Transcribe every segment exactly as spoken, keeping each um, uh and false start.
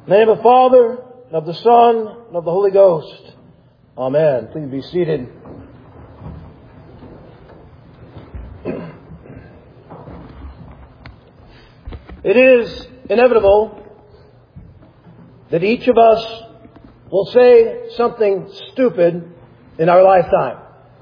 In the name of the Father, and of the Son, and of the Holy Ghost. Amen. Please be seated. It is inevitable that each of us will say something stupid in our lifetime.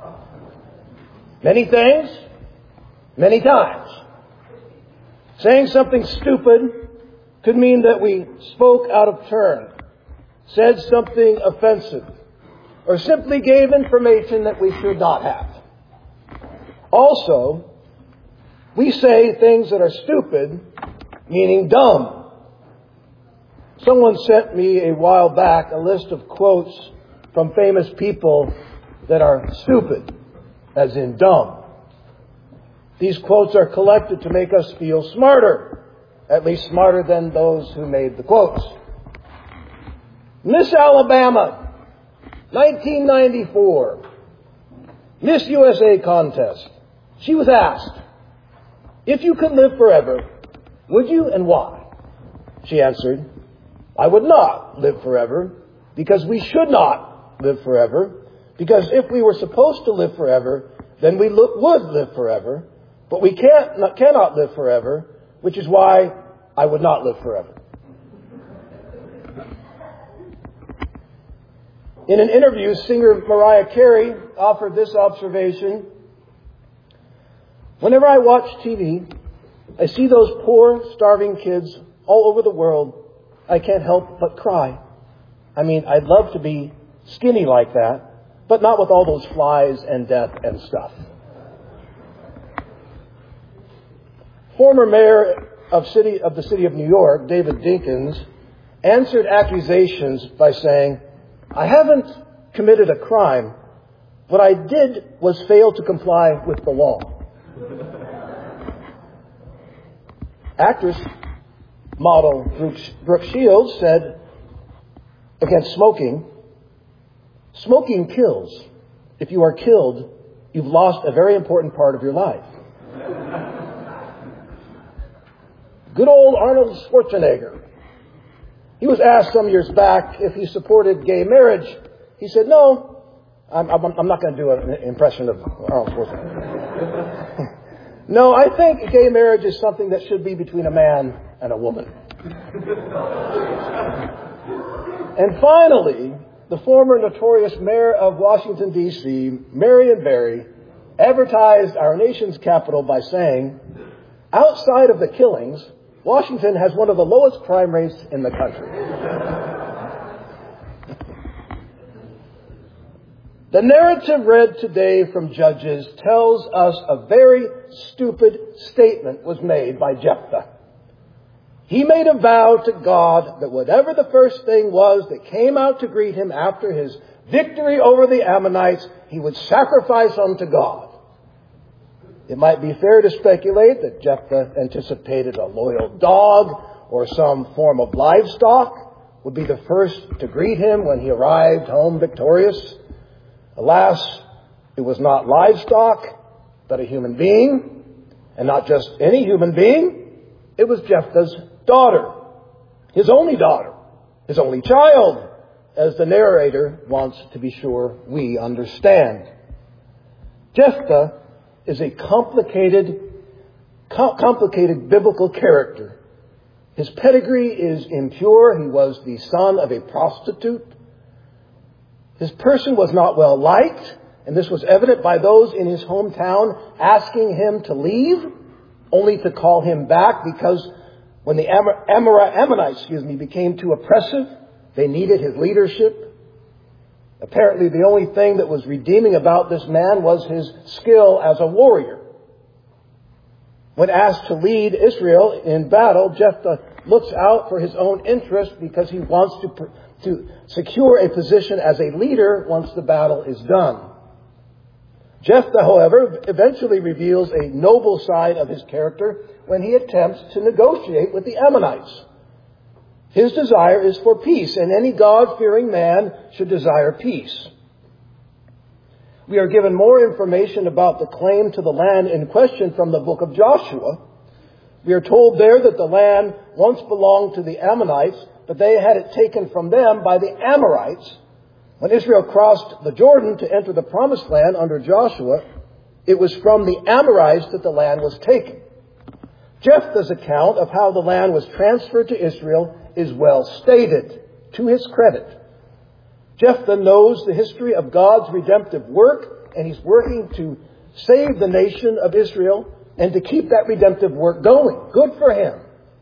Many things, many times. Saying something stupid could mean that we spoke out of turn, said something offensive, or simply gave information that we should not have. Also, we say things that are stupid, meaning dumb. Someone sent me a while back a list of quotes from famous people that are stupid, as in dumb. These quotes are collected to make us feel smarter, at least smarter than those who made the quotes. Miss Alabama, nineteen ninety-four, Miss U S A contest. She was asked, if you could live forever, would you and why? She answered, I would not live forever because we should not live forever, because if we were supposed to live forever, then we lo- would live forever, but we can't, not, cannot live forever, which is why I would not live forever. In an interview, singer Mariah Carey offered this observation. Whenever I watch T V, I see those poor, starving kids all over the world. I can't help but cry. I mean, I'd love to be skinny like that, but not with all those flies and death and stuff. Former mayor of city of the city of New York, David Dinkins, answered accusations by saying, I haven't committed a crime. What I did was fail to comply with the law. Actress, model Brooke Shields said against smoking, smoking kills. If you are killed, you've lost a very important part of your life. Good old Arnold Schwarzenegger. He was asked some years back if he supported gay marriage. He said, no, I'm, I'm, I'm not going to do an impression of Arnold Schwarzenegger. No, I think gay marriage is something that should be between a man and a woman. And finally, the former notorious mayor of Washington, D C, Marion Barry, advertised our nation's capital by saying, outside of the killings, Washington has one of the lowest crime rates in the country. The narrative read today from Judges tells us a very stupid statement was made by Jephthah. He made a vow to God that whatever the first thing was that came out to greet him after his victory over the Ammonites, he would sacrifice unto God. It might be fair to speculate that Jephthah anticipated a loyal dog or some form of livestock would be the first to greet him when he arrived home victorious. Alas, it was not livestock, but a human being, and not just any human being. It was Jephthah's daughter, his only daughter, his only child, as the narrator wants to be sure we understand. Jephthah is a complicated, com- complicated biblical character. His pedigree is impure. He was the son of a prostitute. His person was not well liked, and this was evident by those in his hometown asking him to leave, only to call him back because when the Amor- Amor- Ammonites, excuse me, became too oppressive, they needed his leadership. Apparently, the only thing that was redeeming about this man was his skill as a warrior. When asked to lead Israel in battle, Jephthah looks out for his own interest because he wants to, to secure a position as a leader once the battle is done. Jephthah, however, eventually reveals a noble side of his character when he attempts to negotiate with the Ammonites. His desire is for peace, and any God-fearing man should desire peace. We are given more information about the claim to the land in question from the book of Joshua. We are told there that the land once belonged to the Ammonites, but they had it taken from them by the Amorites. When Israel crossed the Jordan to enter the promised land under Joshua, it was from the Amorites that the land was taken. Jephthah's account of how the land was transferred to Israel is well stated, to his credit. Jephthah knows the history of God's redemptive work, and he's working to save the nation of Israel and to keep that redemptive work going. Good for him.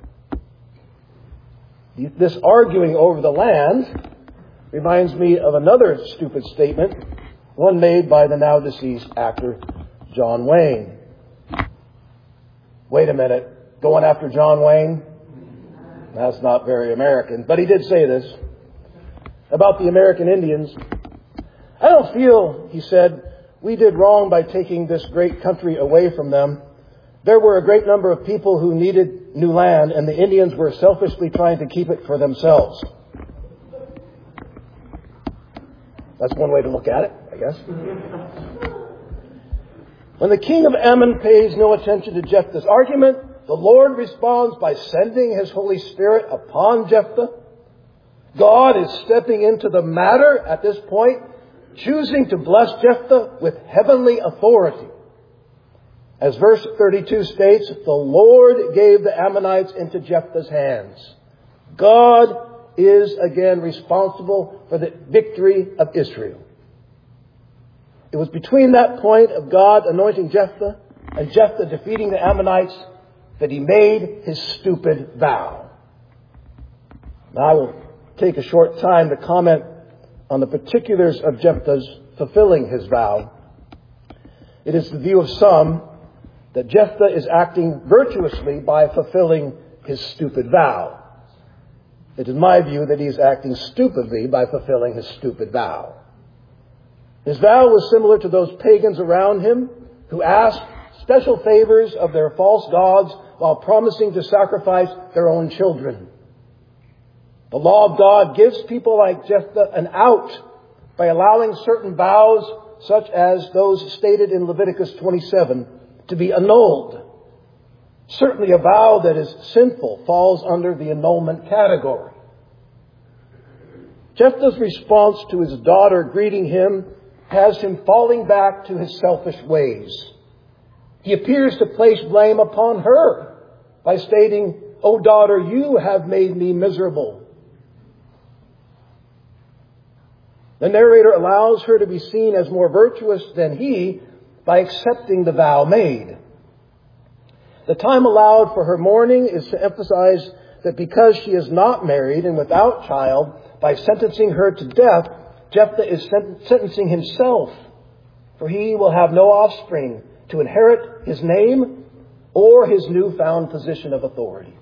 This arguing over the land reminds me of another stupid statement, one made by the now deceased actor John Wayne. Wait a minute, going after John Wayne? That's not very American. But he did say this about the American Indians. I don't feel, he said, we did wrong by taking this great country away from them. There were a great number of people who needed new land, and the Indians were selfishly trying to keep it for themselves. That's one way to look at it, I guess. When the king of Ammon pays no attention to Jephthah's argument, the Lord responds by sending His Holy Spirit upon Jephthah. God is stepping into the matter at this point, choosing to bless Jephthah with heavenly authority. As verse thirty-two states, the Lord gave the Ammonites into Jephthah's hands. God is again responsible for the victory of Israel. It was between that point of God anointing Jephthah and Jephthah defeating the Ammonites that he made his stupid vow. Now I will take a short time to comment on the particulars of Jephthah's fulfilling his vow. It is the view of some that Jephthah is acting virtuously by fulfilling his stupid vow. It is my view that he is acting stupidly by fulfilling his stupid vow. His vow was similar to those pagans around him who asked special favors of their false gods while promising to sacrifice their own children. The law of God gives people like Jephthah an out by allowing certain vows, such as those stated in Leviticus twenty-seven, to be annulled. Certainly a vow that is sinful falls under the annulment category. Jephthah's response to his daughter greeting him has him falling back to his selfish ways. He appears to place blame upon her by stating, "O daughter, you have made me miserable." The narrator allows her to be seen as more virtuous than he by accepting the vow made. The time allowed for her mourning is to emphasize that because she is not married and without child, by sentencing her to death, Jephthah is sent- sentencing himself, for he will have no offspring to inherit his name or his newfound position of authority.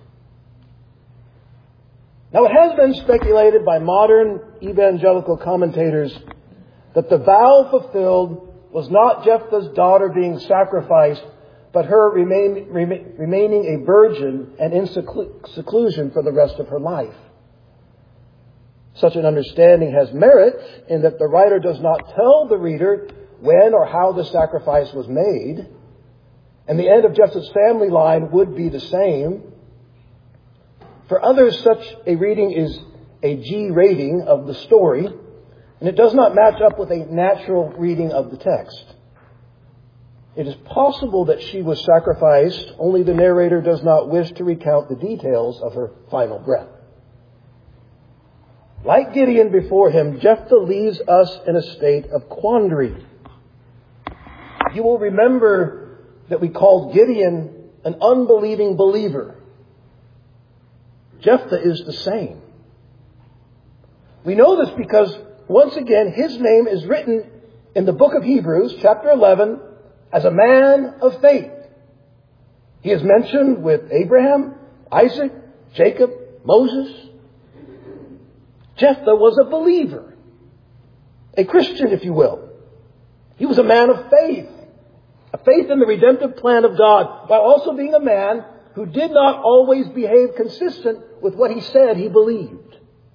Now, it has been speculated by modern evangelical commentators that the vow fulfilled was not Jephthah's daughter being sacrificed, but her remain, remain, remaining a virgin and in seclusion for the rest of her life. Such an understanding has merit in that the writer does not tell the reader when or how the sacrifice was made, and the end of Jephthah's family line would be the same. For others, such a reading is a G rating of the story, and it does not match up with a natural reading of the text. It is possible that she was sacrificed, only the narrator does not wish to recount the details of her final breath. Like Gideon before him, Jephthah leaves us in a state of quandary. You will remember that we called Gideon an unbelieving believer. Jephthah is the same. We know this because, once again, his name is written in the book of Hebrews, chapter eleven, as a man of faith. He is mentioned with Abraham, Isaac, Jacob, Moses. Jephthah was a believer, a Christian, if you will. He was a man of faith, a faith in the redemptive plan of God, while also being a man who did not always behave consistent with what he said he believed.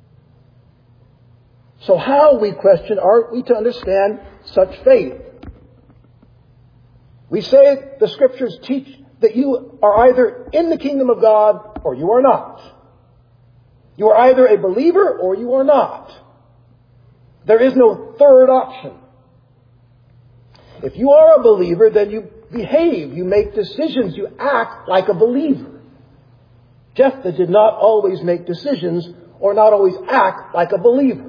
So how, we question, are we to understand such faith? We say the Scriptures teach that you are either in the kingdom of God or you are not. You are either a believer or you are not. There is no third option. If you are a believer, then you behave, you make decisions, you act like a believer. Jephthah did not always make decisions or not always act like a believer.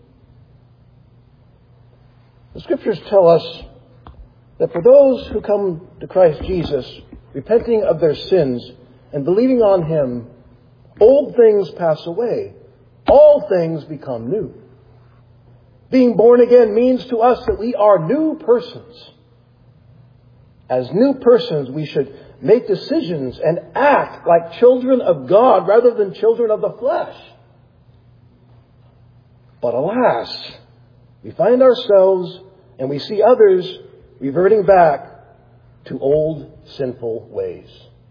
The Scriptures tell us that for those who come to Christ Jesus, repenting of their sins and believing on Him, old things pass away. All things become new. Being born again means to us that we are new persons. As new persons, we should make decisions and act like children of God rather than children of the flesh. But alas, we find ourselves and we see others reverting back to old sinful ways.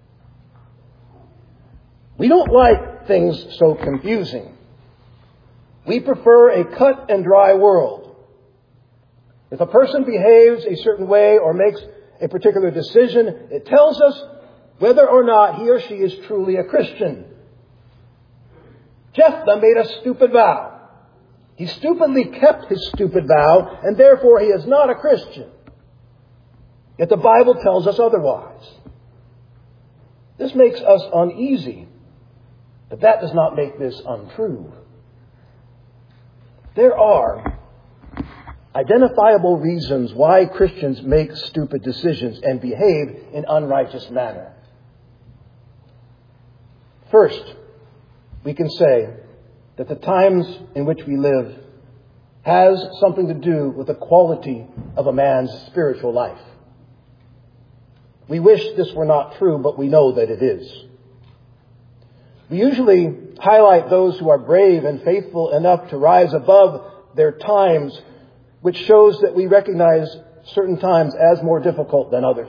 We don't like things so confusing. We prefer a cut and dry world. If a person behaves a certain way or makes a particular decision, it tells us whether or not he or she is truly a Christian. Jephthah made a stupid vow. He stupidly kept his stupid vow, and therefore he is not a Christian. Yet the Bible tells us otherwise. This makes us uneasy, but that does not make this untrue. There are identifiable reasons why Christians make stupid decisions and behave in unrighteous manner. First, we can say that the times in which we live has something to do with the quality of a man's spiritual life. We wish this were not true, but we know that it is. We usually highlight those who are brave and faithful enough to rise above their times, which shows that we recognize certain times as more difficult than others.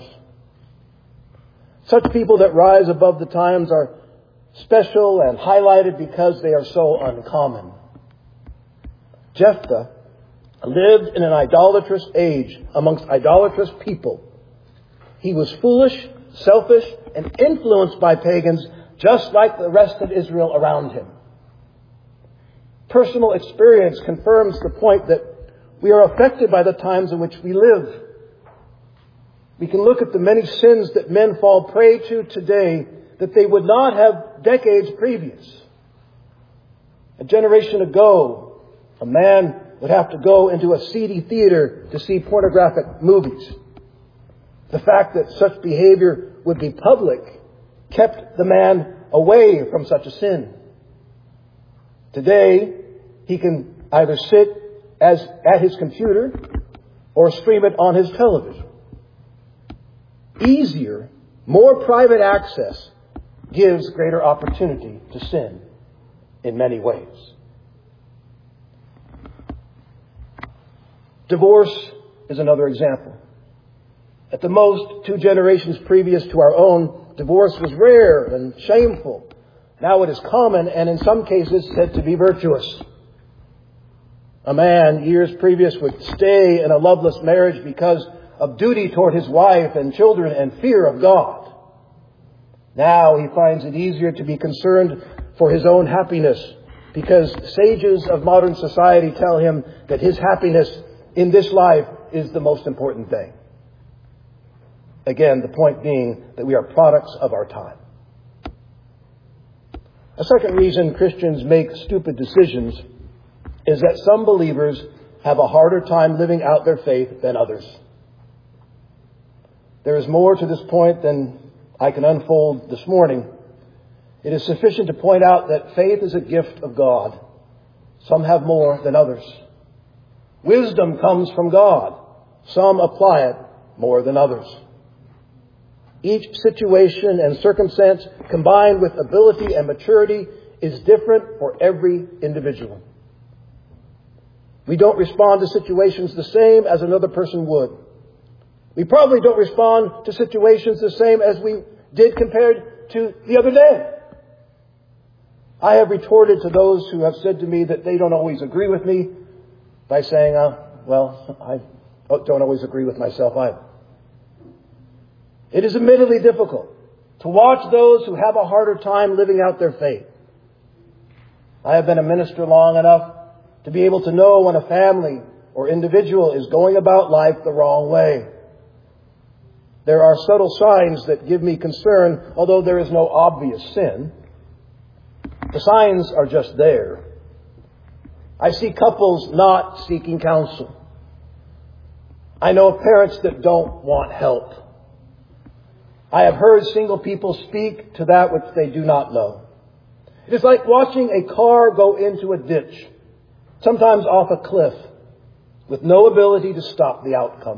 Such people that rise above the times are special and highlighted because they are so uncommon. Jephthah lived in an idolatrous age amongst idolatrous people. He was foolish, selfish, and influenced by pagans, just like the rest of Israel around him. Personal experience confirms the point that we are affected by the times in which we live. We can look at the many sins that men fall prey to today that they would not have decades previous. A generation ago, a man would have to go into a seedy theater to see pornographic movies. The fact that such behavior would be public kept the man away from such a sin. Today, he can either sit as at his computer or stream it on his television. Easier, more private access gives greater opportunity to sin in many ways. Divorce is another example. At the most, two generations previous to our own, divorce was rare and shameful. Now it is common and in some cases said to be virtuous. A man years previous would stay in a loveless marriage because of duty toward his wife and children and fear of God. Now he finds it easier to be concerned for his own happiness because sages of modern society tell him that his happiness in this life is the most important thing. Again, the point being that we are products of our time. A second reason Christians make stupid decisions is that some believers have a harder time living out their faith than others. There is more to this point than I can unfold this morning. It is sufficient to point out that faith is a gift of God. Some have more than others. Wisdom comes from God. Some apply it more than others. Each situation and circumstance combined with ability and maturity is different for every individual. We don't respond to situations the same as another person would. We probably don't respond to situations the same as we did compared to the other day. I have retorted to those who have said to me that they don't always agree with me by saying, uh, well, I don't always agree with myself either. It is admittedly difficult to watch those who have a harder time living out their faith. I have been a minister long enough to be able to know when a family or individual is going about life the wrong way. There are subtle signs that give me concern, although there is no obvious sin. The signs are just there. I see couples not seeking counsel. I know of parents that don't want help. I have heard single people speak to that which they do not know. It is like watching a car go into a ditch, sometimes off a cliff, with no ability to stop the outcome.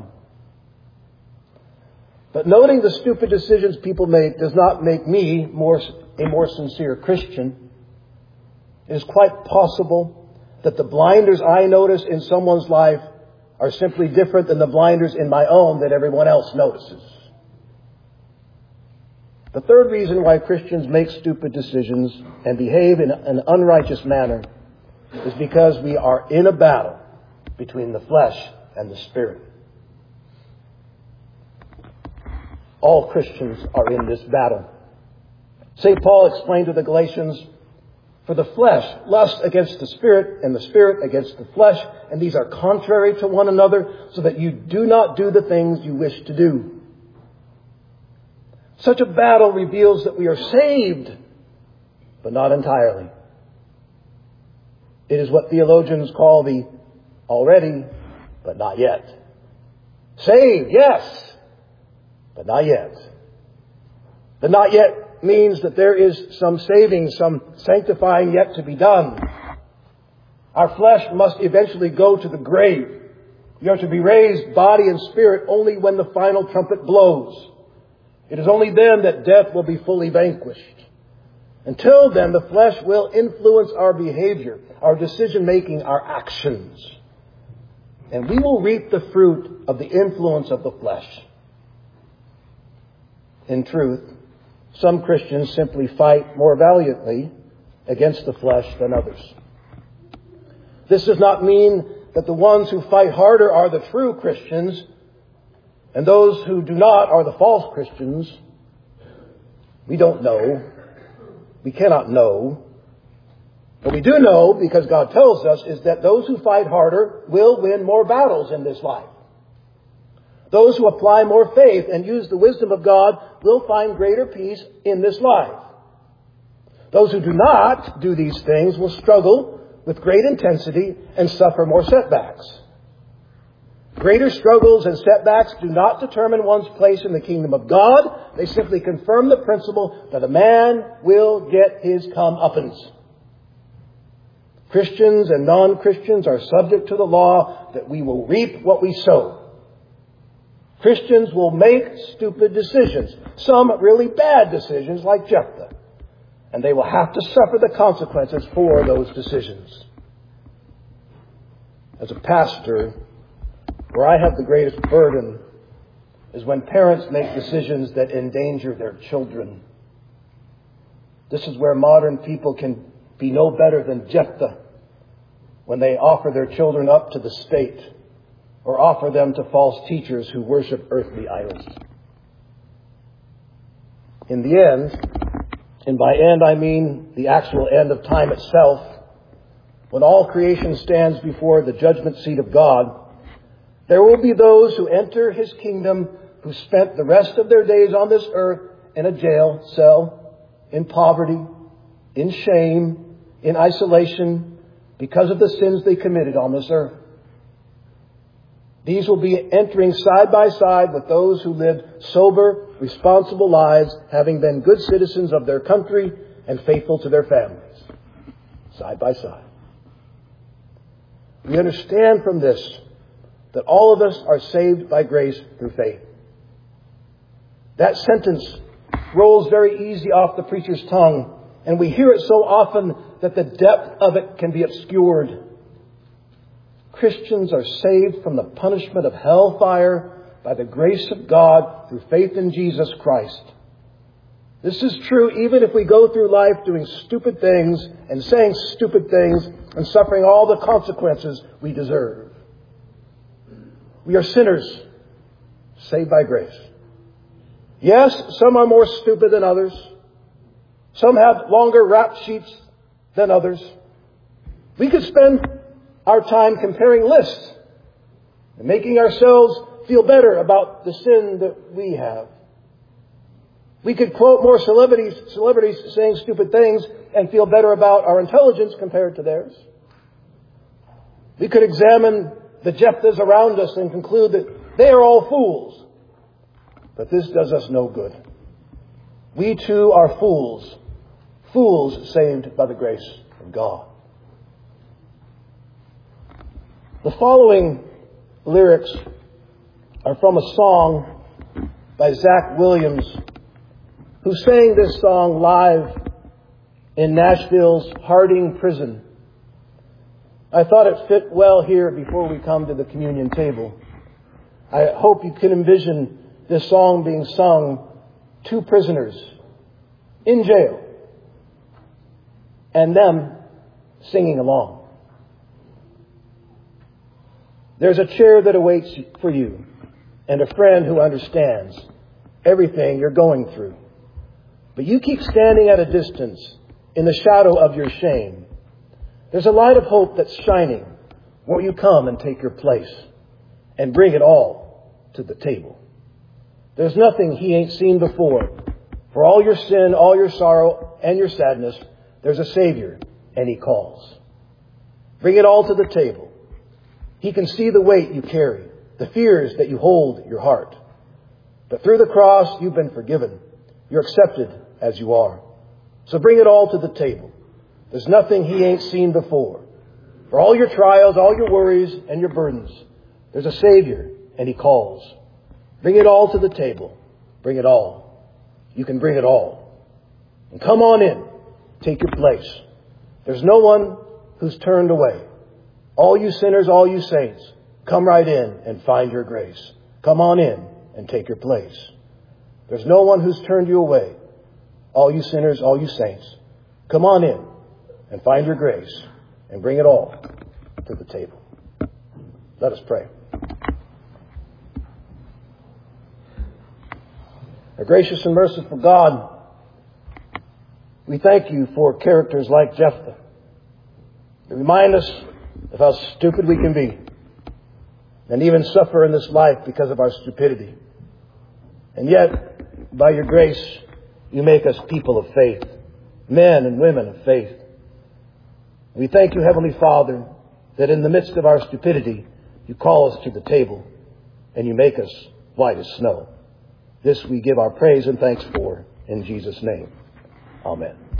But noting the stupid decisions people make does not make me more, a more sincere Christian. It is quite possible that the blinders I notice in someone's life are simply different than the blinders in my own that everyone else notices. The third reason why Christians make stupid decisions and behave in an unrighteous manner is because we are in a battle between the flesh and the Spirit. All Christians are in this battle. Saint Paul explained to the Galatians, "For the flesh lusts against the Spirit, and the Spirit against the flesh, and these are contrary to one another, so that you do not do the things you wish to do." Such a battle reveals that we are saved, but not entirely. It is what theologians call the already, but not yet. Saved, yes, but not yet. The not yet means that there is some saving, some sanctifying yet to be done. Our flesh must eventually go to the grave. We are to be raised, body and spirit, only when the final trumpet blows. It is only then that death will be fully vanquished. Until then, the flesh will influence our behavior, our decision-making, our actions. And we will reap the fruit of the influence of the flesh. In truth, some Christians simply fight more valiantly against the flesh than others. This does not mean that the ones who fight harder are the true Christians, and those who do not are the false Christians. We don't know. We cannot know. What we do know, because God tells us, is that those who fight harder will win more battles in this life. Those who apply more faith and use the wisdom of God will find greater peace in this life. Those who do not do these things will struggle with great intensity and suffer more setbacks. Greater struggles and setbacks do not determine one's place in the kingdom of God. They simply confirm the principle that a man will get his comeuppance. Christians and non-Christians are subject to the law that we will reap what we sow. Christians will make stupid decisions, some really bad decisions like Jephthah, and they will have to suffer the consequences for those decisions. As a pastor, where I have the greatest burden is when parents make decisions that endanger their children. This is where modern people can be no better than Jephthah when they offer their children up to the state or offer them to false teachers who worship earthly idols. In the end, and by end I mean the actual end of time itself, when all creation stands before the judgment seat of God, there will be those who enter His kingdom who spent the rest of their days on this earth in a jail cell, in poverty, in shame, in isolation, because of the sins they committed on this earth. These will be entering side by side with those who lived sober, responsible lives, having been good citizens of their country and faithful to their families. Side by side. We understand from this that all of us are saved by grace through faith. That sentence rolls very easy off the preacher's tongue, and we hear it so often that the depth of it can be obscured. Christians are saved from the punishment of hellfire by the grace of God through faith in Jesus Christ. This is true even if we go through life doing stupid things and saying stupid things and suffering all the consequences we deserve. We are sinners, saved by grace. Yes, some are more stupid than others. Some have longer rap sheets than others. We could spend our time comparing lists and making ourselves feel better about the sin that we have. We could quote more celebrities, celebrities saying stupid things and feel better about our intelligence compared to theirs. We could examine the Jephthahs around us and conclude that they are all fools. But this does us no good. We too are fools. Fools saved by the grace of God. The following lyrics are from a song by Zach Williams, who sang this song live in Nashville's Harding Prison. I thought it fit well here before we come to the communion table. I hope you can envision this song being sung to prisoners in jail and them singing along. There's a chair that awaits for you and a friend who understands everything you're going through. But you keep standing at a distance in the shadow of your shame. There's a light of hope that's shining. Won't you come and take your place and bring it all to the table? There's nothing he ain't seen before. For all your sin, all your sorrow, and your sadness, there's a Savior, and he calls. Bring it all to the table. He can see the weight you carry, the fears that you hold in your heart. But through the cross, you've been forgiven. You're accepted as you are. So bring it all to the table. There's nothing he ain't seen before. For all your trials, all your worries, and your burdens, there's a Savior, and he calls. Bring it all to the table. Bring it all. You can bring it all. And come on in. Take your place. There's no one who's turned away. All you sinners, all you saints, come right in and find your grace. Come on in and take your place. There's no one who's turned you away. All you sinners, all you saints, come on in and find your grace and bring it all to the table. Let us pray. Our gracious and merciful God, we thank you for characters like Jephthah. They remind us of how stupid we can be and even suffer in this life because of our stupidity. And yet, by your grace, you make us people of faith, men and women of faith. We thank you, Heavenly Father, that in the midst of our stupidity, you call us to the table and you make us white as snow. This we give our praise and thanks for in Jesus' name. Amen.